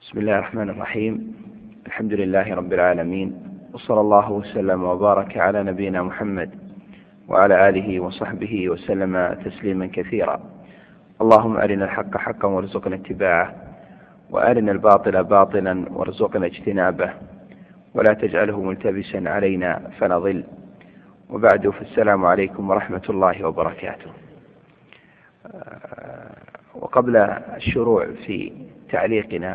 بسم الله الرحمن الرحيم. الحمد لله رب العالمين، وصلى الله وسلم وبارك على نبينا محمد وعلى آله وصحبه وسلم تسليما كثيرا. اللهم أرنا الحق حقا وارزقنا اتباعه، وأرنا الباطل باطلا وارزقنا اجتنابه، ولا تجعله ملتبسا علينا فنضل. وبعد، فالسلام عليكم ورحمة الله وبركاته. وقبل الشروع في تعليقنا،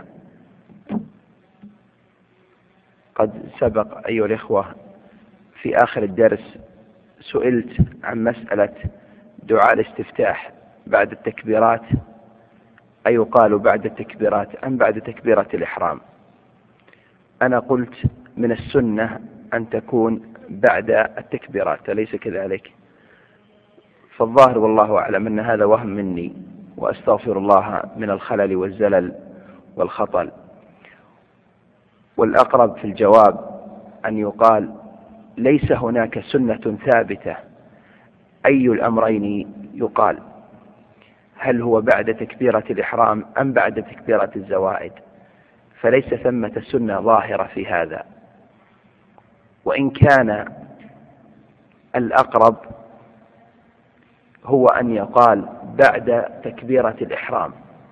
قد سبق أيها الإخوة في آخر الدرس سئلت عن مسألة دعاء الاستفتاح بعد التكبيرات، أي يقال بعد التكبيرات أم بعد تكبيرة الإحرام. أنا قلت من السنة أن تكون بعد التكبيرات، أليس كذلك؟ فالظاهر والله أعلم أن هذا وهم مني، وأستغفر الله من الخلل والزلل والخطل. والأقرب في الجواب أن يقال ليس هناك سنة ثابتة أي الأمرين يقال، هل هو بعد تكبيرة الإحرام أم بعد تكبيرة الزوائد، فليس ثمة سنة ظاهرة في هذا. وإن كان الأقرب هو أن يقال بعد تكبيرة الإحرام،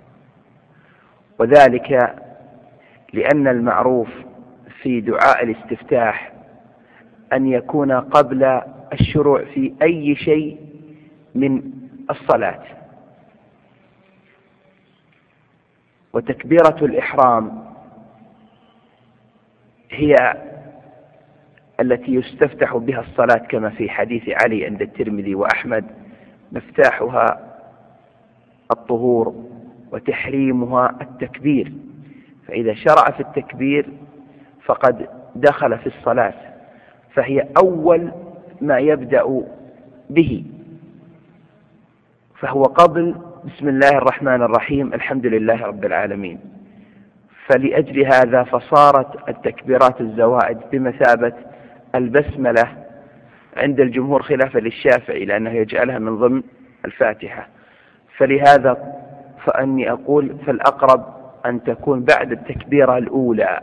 وذلك لأن المعروف في دعاء الاستفتاح أن يكون قبل الشروع في أي شيء من الصلاة. وتكبيرة الإحرام هي التي يستفتح بها الصلاة، كما في حديث علي عند الترمذي وأحمد: مفتاحها الطهور وتحريمها التكبير، فإذا شرع في التكبير فقد دخل في الصلاة، فهي أول ما يبدأ به، فهو قبل بسم الله الرحمن الرحيم الحمد لله رب العالمين. فلأجل هذا فصارت التكبيرات الزوائد بمثابة البسملة عند الجمهور، خلافا للشافعي لأنه يجعلها من ضمن الفاتحة. فلهذا فأني أقول فالأقرب أن تكون بعد التكبيرة الأولى،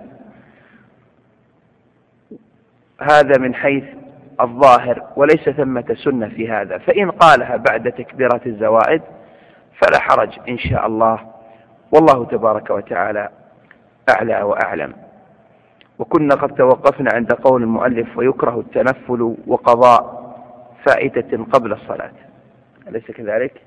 هذا من حيث الظاهر، وليس ثمة سنة في هذا. فإن قالها بعد تكبيرة الزوائد فلا حرج إن شاء الله، والله تبارك وتعالى أعلى وأعلم. وكنا قد توقفنا عند قول المؤلف: ويكره التنفل وقضاء فائتة قبل الصلاة، أليس كذلك؟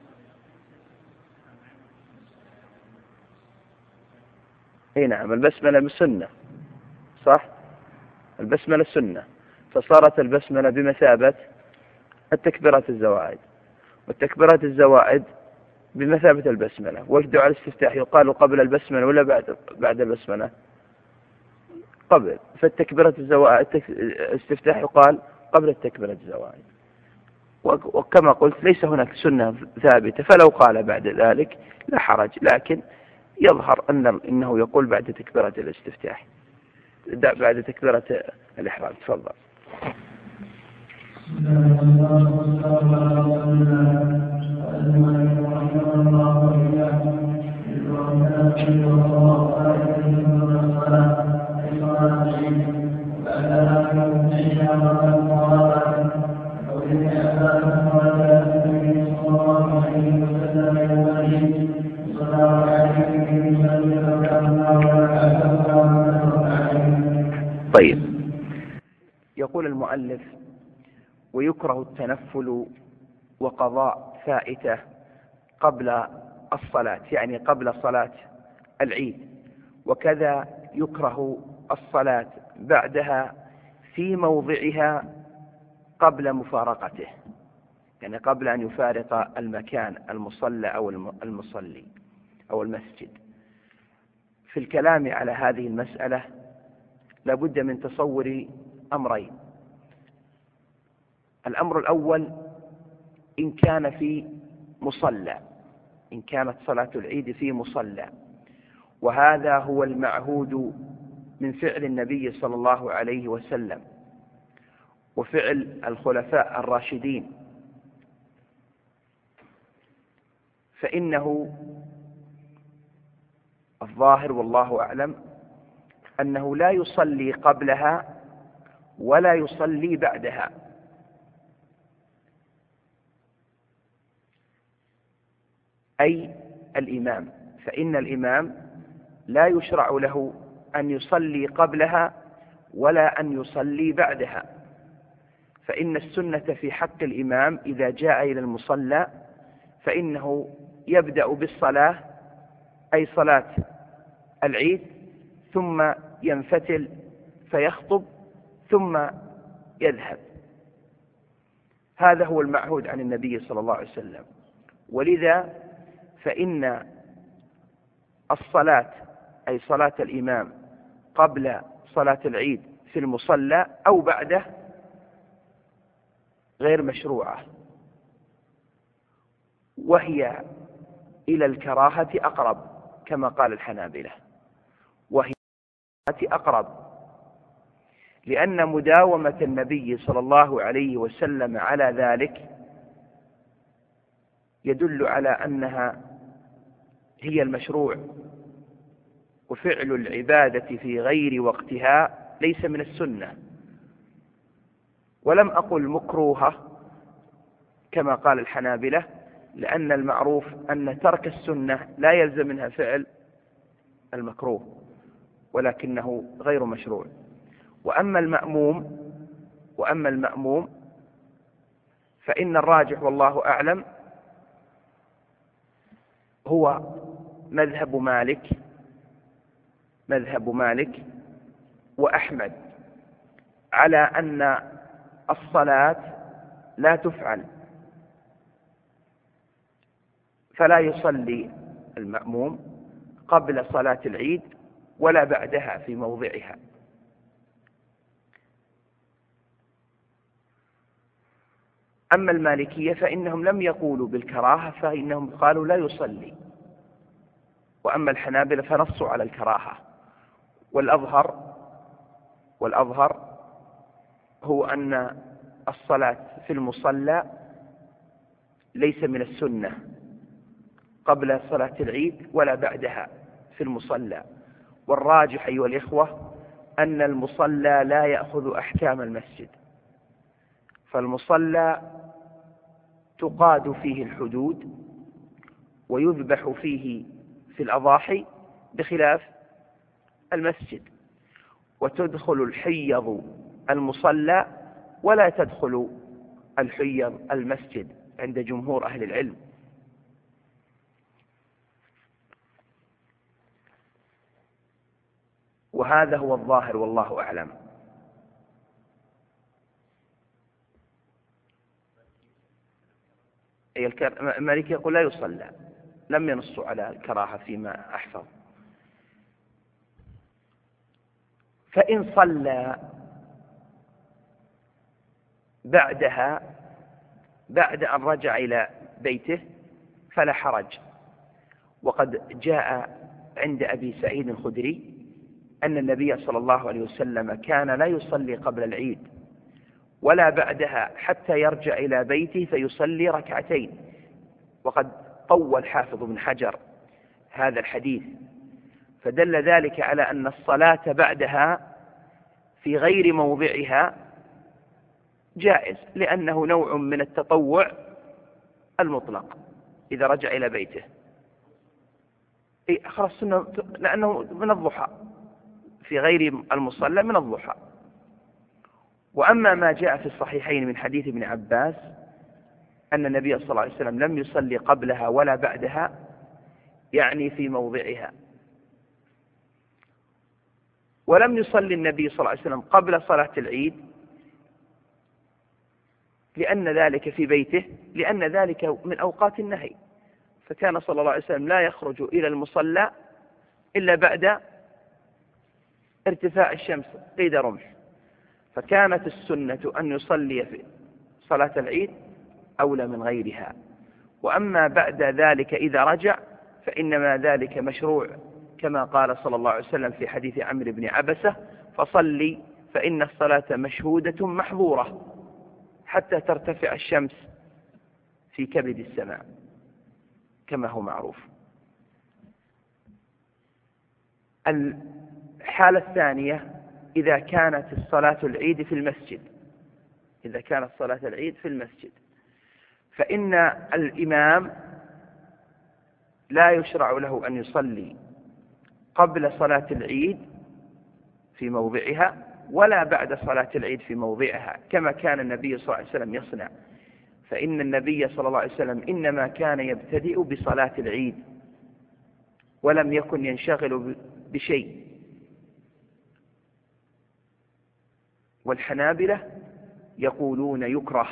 اي نعم، البسملة سنة، صح؟ البسملة سنة، فصارت البسملة بمثابة التكبيرات الزوائد، والتكبيرات الزوائد بمثابة البسملة. والدعاء الاستفتاح يقال قبل البسملة ولا بعد البسملة؟ قبل. فالتكبيرات الزوائد الاستفتاح يقال قبل التكبيرات الزوائد. وكما قلت ليس هناك سنة ثابتة، فلو قال بعد ذلك لا حرج، لكن يظهر أنه يقول بعد تكبيرة الاستفتاح، بعد تكبيرة الإحرام. تفضل. طيب، يقول المؤلف: ويكره التنفل وقضاء فائتة قبل الصلاة، يعني قبل صلاة العيد. وكذا يكره الصلاة بعدها في موضعها قبل مفارقته، يعني قبل أن يفارق المكان، المصلى أو المصلي أو المسجد. في الكلام على هذه المسألة لابد من تصور أمرين. الأمر الأول: إن كان في مصلى، إن كانت صلاة العيد في مصلى، وهذا هو المعهود من فعل النبي صلى الله عليه وسلم وفعل الخلفاء الراشدين، فإنه الظاهر والله أعلم أنه لا يصلي قبلها ولا يصلي بعدها، أي الإمام، فإن الإمام لا يشرع له أن يصلي قبلها ولا أن يصلي بعدها، فإن السنة في حق الإمام إذا جاء إلى المصلى فإنه يبدأ بالصلاة أي صلاة العيد، ثم ينفتل فيخطب ثم يذهب. هذا هو المعهود عن النبي صلى الله عليه وسلم. ولذا فإن الصلاة أي صلاة الإمام قبل صلاة العيد في المصلى أو بعده غير مشروعة، وهي إلى الكراهة أقرب كما قال الحنابلة، وهي أقرب، لأن مداومة النبي صلى الله عليه وسلم على ذلك يدل على أنها هي المشروع، وفعل العبادة في غير وقتها ليس من السنة. ولم أقل مكروهة كما قال الحنابلة، لأن المعروف أن ترك السنة لا يلزم منها فعل المكروه، ولكنه غير مشروع. وأما المأموم فإن الراجح والله أعلم هو مذهب مالك وأحمد على أن الصلاة لا تفعل، فلا يصلي المأموم قبل صلاة العيد ولا بعدها في موضعها. أما المالكية فإنهم لم يقولوا بالكراهة، فإنهم قالوا لا يصلي. وأما الحنابلة فنصوا على الكراهة. والأظهر هو أن الصلاة في المصلى ليس من السنة قبل صلاة العيد ولا بعدها في المصلى. والراجح أيها الإخوة أن المصلى لا يأخذ أحكام المسجد، فالمصلى تقاد فيه الحدود ويذبح فيه في الأضاحي بخلاف المسجد، وتدخل الحيض المصلى ولا تدخل الحيض المسجد عند جمهور أهل العلم. وهذا هو الظاهر والله أعلم. المالكي يقول لا يصلى، لم ينصوا على الكراهة فيما أحفظ. فإن صلى بعدها بعد أن رجع إلى بيته فلا حرج. وقد جاء عند أبي سعيد الخدري أن النبي صلى الله عليه وسلم كان لا يصلي قبل العيد ولا بعدها حتى يرجع إلى بيته فيصلي ركعتين. وقد طول حافظ بن حجر هذا الحديث، فدل ذلك على أن الصلاة بعدها في غير موضعها جائز، لأنه نوع من التطوع المطلق إذا رجع إلى بيته. خلاص لأنه من الضحى في غير المصلى من الضحى. وأما ما جاء في الصحيحين من حديث ابن عباس أن النبي صلى الله عليه وسلم لم يصلي قبلها ولا بعدها، يعني في موضعها. ولم يصلي النبي صلى الله عليه وسلم قبل صلاة العيد لأن ذلك في بيته، لأن ذلك من أوقات النهي، فكان صلى الله عليه وسلم لا يخرج إلى المصلى إلا بعد ارتفاع الشمس قيد رمح، فكانت السنة أن يصلي في صلاة العيد أولى من غيرها. وأما بعد ذلك إذا رجع فإنما ذلك مشروع كما قال صلى الله عليه وسلم في حديث عمرو بن عبسة: فصلي فإن الصلاة مشهودة محظورة حتى ترتفع الشمس في كبد السماء، كما هو معروف. الحالة الثانية إذا كانت صلاة العيد في المسجد، إذا كانت صلاة العيد في المسجد، فإن الإمام لا يشرع له أن يصلي قبل صلاة العيد في موضعها ولا بعد صلاة العيد في موضعها، كما كان النبي صلى الله عليه وسلم يصنع. فإن النبي صلى الله عليه وسلم إنما كان يبتدئ بصلاة العيد ولم يكن ينشغل بشيء. والحنابلة يقولون يكره،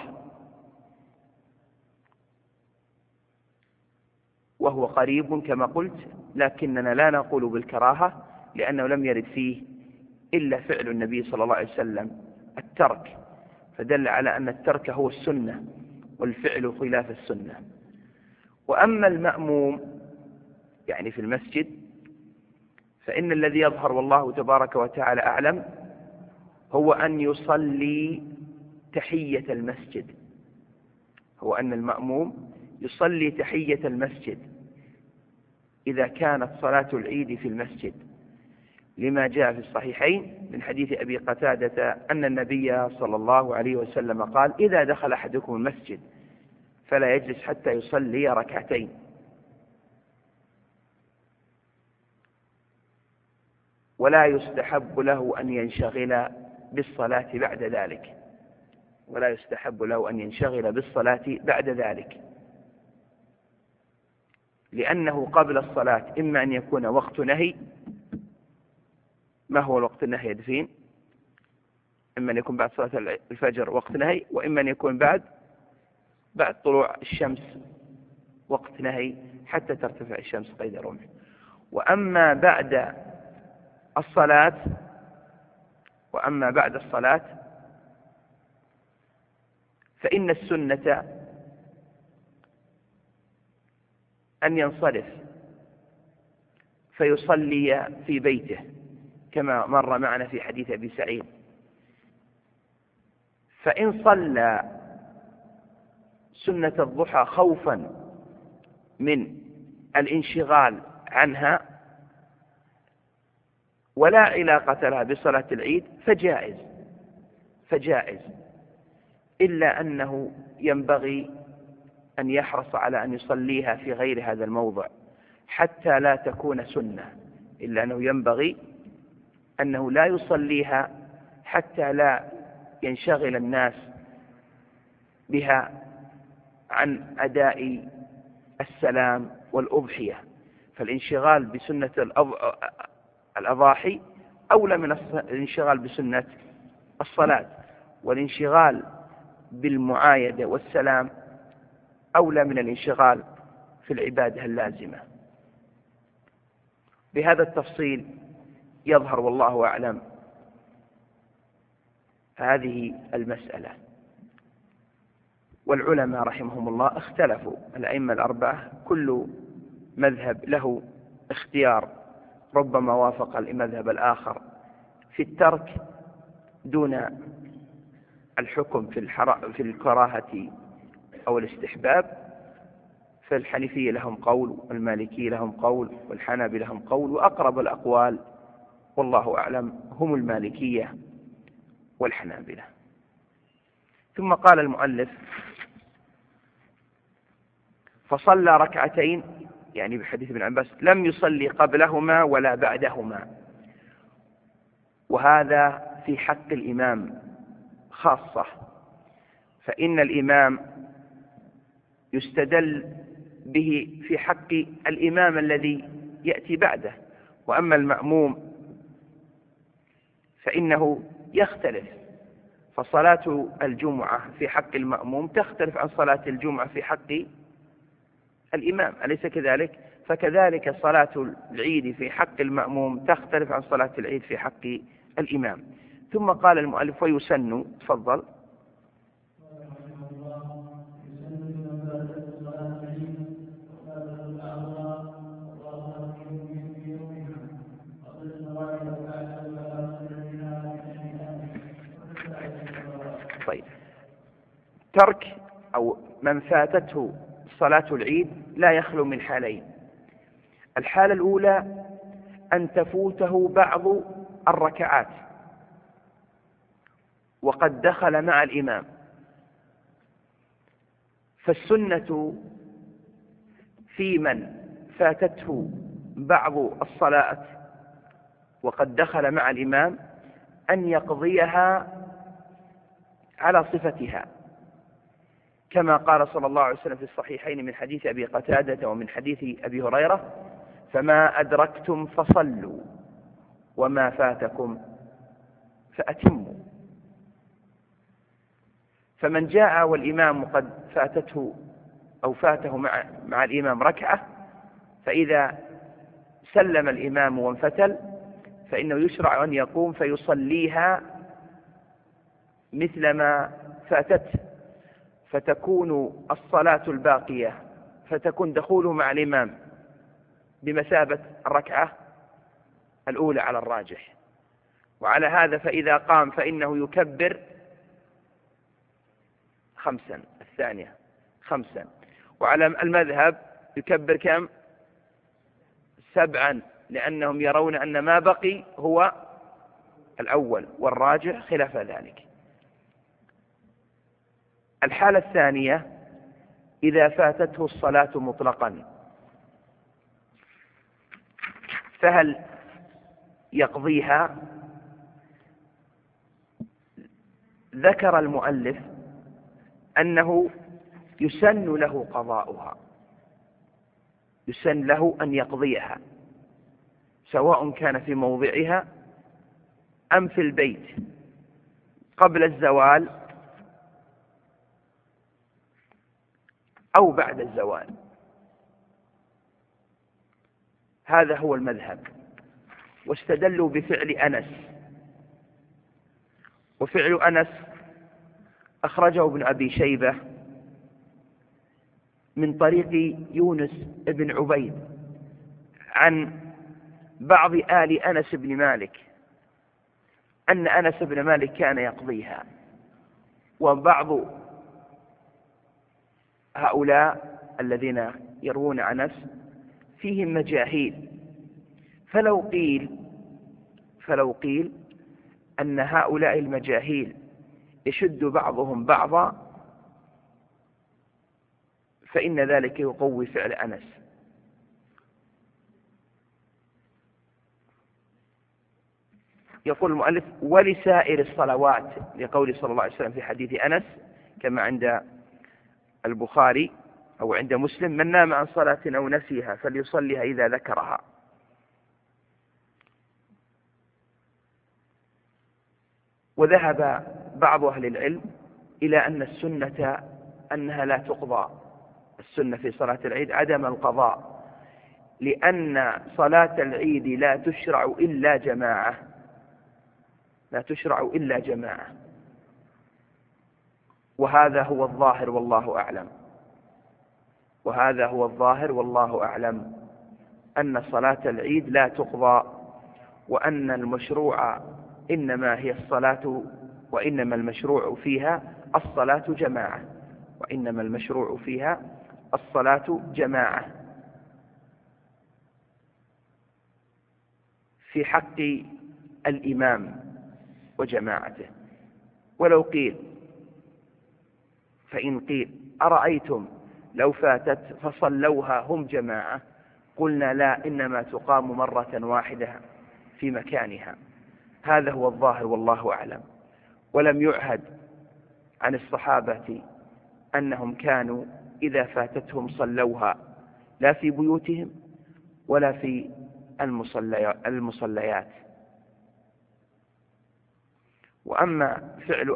وهو قريب كما قلت، لكننا لا نقول بالكراهة لأنه لم يرد فيه إلا فعل النبي صلى الله عليه وسلم الترك، فدل على أن الترك هو السنة والفعل خلاف السنة. وأما المأموم يعني في المسجد فإن الذي يظهر والله تبارك وتعالى أعلم هو أن يصلي تحية المسجد، هو أن المأموم يصلي تحية المسجد إذا كانت صلاة العيد في المسجد، لما جاء في الصحيحين من حديث أبي قتادة أن النبي صلى الله عليه وسلم قال: إذا دخل أحدكم المسجد فلا يجلس حتى يصلي ركعتين. ولا يستحب له أن ينشغل بالصلاة بعد ذلك، ولا يستحب له أن ينشغل بالصلاة بعد ذلك، لأنه قبل الصلاة إما أن يكون وقت نهي. ما هو الوقت النهي يدفين؟ إما أن يكون بعد صلاة الفجر وقت نهي، وإما أن يكون بعد طلوع الشمس وقت نهي حتى ترتفع الشمس قيد رمح. وأما بعد الصلاة فإن السنة أن ينصرف فيصلي في بيته كما مر معنا في حديث أبي سعيد. فإن صلى سنة الضحى خوفا من الانشغال عنها ولا علاقة لها بصلاة العيد فجائز، إلا أنه ينبغي أن يحرص على أن يصليها في غير هذا الموضع حتى لا تكون سنة، إلا أنه ينبغي أنه لا يصليها حتى لا ينشغل الناس بها عن أداء السلام والأضحية. فالانشغال بسنة الأضاحي أولى من الانشغال بسنة الصلاة، والانشغال بالمعايدة والسلام أولى من الانشغال في العبادة اللازمة. بهذا التفصيل يظهر والله أعلم هذه المسألة. والعلماء رحمهم الله اختلفوا، الأئمة الأربعة كل مذهب له اختيار، ربما وافق المذهب الآخر في الترك دون الحكم في الكراهة أو الاستحباب. فالحنفية لهم قول، والمالكية لهم قول، والحنابلة لهم قول، وأقرب الأقوال والله أعلم هم المالكية والحنابلة. ثم قال المؤلف: فصلى ركعتين، يعني بحديث ابن عباس لم يصلي قبلهما ولا بعدهما. وهذا في حق الإمام خاصة، فإن الإمام يستدل به في حق الإمام الذي يأتي بعده. وأما المأموم فإنه يختلف، فصلاة الجمعة في حق المأموم تختلف عن صلاة الجمعة في حق الإمام، أليس كذلك؟ فكذلك صلاة العيد في حق المأموم تختلف عن صلاة العيد في حق الإمام. ثم قال المؤلف: ويسن. تفضل. طيب، ترك أو من فاتته صلاة العيد لا يخلو من حالين. الحالة الأولى أن تفوته بعض الركعات وقد دخل مع الإمام. فالسنة في من فاتته بعض الصلاة وقد دخل مع الإمام أن يقضيها على صفتها، كما قال صلى الله عليه وسلم في الصحيحين من حديث أبي قتادة ومن حديث أبي هريرة: فما أدركتم فصلوا وما فاتكم فأتموا. فمن جاء والإمام قد فاتته أو فاته مع الإمام ركعة، فإذا سلم الإمام وانفتل فإنه يشرع أن يقوم فيصليها مثل ما فاتته، فتكون الصلاة الباقية فتكون دخوله مع الإمام بمثابة الركعة الأولى على الراجح. وعلى هذا فإذا قام فإنه يكبر 5 الثانية 5، وعلى المذهب يكبر كم؟ 7، لأنهم يرون أن ما بقي هو الأول، والراجح خلاف ذلك. الحالة الثانية إذا فاتته الصلاة مطلقا، فهل يقضيها؟ ذكر المؤلف أنه يسن له قضاؤها، يسن له أن يقضيها، سواء كان في موضعها أم في البيت قبل الزوال أو بعد الزوال. هذا هو المذهب. واستدلوا بفعل أنس، وفعل أنس أخرجه ابن أبي شيبة من طريق يونس بن عبيد عن بعض آل أنس بن مالك أن أنس بن مالك كان يقضيها. وبعض هؤلاء الذين يروون عن أنس فيهم مجاهيل، فلو قيل أن هؤلاء المجاهيل يشد بعضهم بعضا فإن ذلك يقوي فعل أنس. يقول المؤلف: ولسائر الصلوات، لقول صلى الله عليه وسلم في حديث أنس كما عند البخاري أو عند مسلم: من نام عن صلاة أو نسيها فليصليها إذا ذكرها. وذهب بعض أهل العلم إلى أن السنة أنها لا تقضى، السنة في صلاة العيد عدم القضاء، لأن صلاة العيد لا تشرع إلا جماعة، لا تشرع إلا جماعة. وهذا هو الظاهر والله أعلم، وهذا هو الظاهر والله أعلم، أن صلاة العيد لا تقضى، وأن المشروع إنما هي الصلاة، وإنما المشروع فيها الصلاة جماعة، وإنما المشروع فيها الصلاة جماعة في حق الإمام وجماعته. ولو قيل، فإن قيل: أرأيتم لو فاتت فصلوها هم جماعة؟ قلنا: لا، إنما تقام مرة واحدة في مكانها. هذا هو الظاهر والله أعلم. ولم يعهد عن الصحابة أنهم كانوا إذا فاتتهم صلوها لا في بيوتهم ولا في المصليات. وأما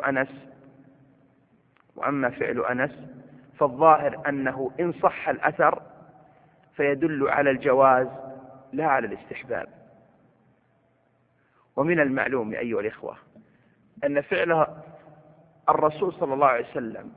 فعل أنس فالظاهر أنه إن صح الأثر فيدل على الجواز لا على الاستحباب. ومن المعلوم أيها الإخوة أن فعل الرسول صلى الله عليه وسلم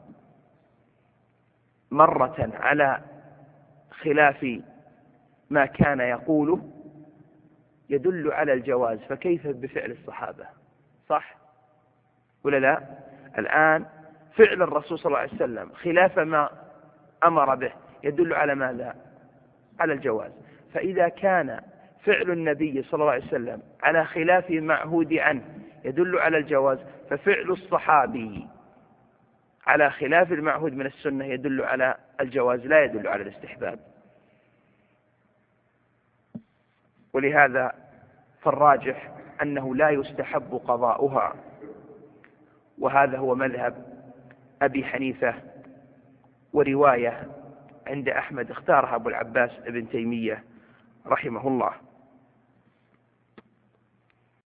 مرة على خلاف ما كان يقوله يدل على الجواز، فكيف بفعل الصحابة؟ صح ولا لا؟ الآن فعل الرسول صلى الله عليه وسلم خلاف ما أمر به يدل على ماذا؟ على الجواز. فإذا كان فعل النبي صلى الله عليه وسلم على خلاف المعهود عنه يدل على الجواز، ففعل الصحابي على خلاف المعهود من السنة يدل على الجواز لا يدل على الاستحباب. ولهذا فالراجح أنه لا يستحب قضاؤها، وهذا هو مذهب أبي حنيفة، ورواية عند أحمد اختارها أبو العباس ابن تيمية رحمه الله.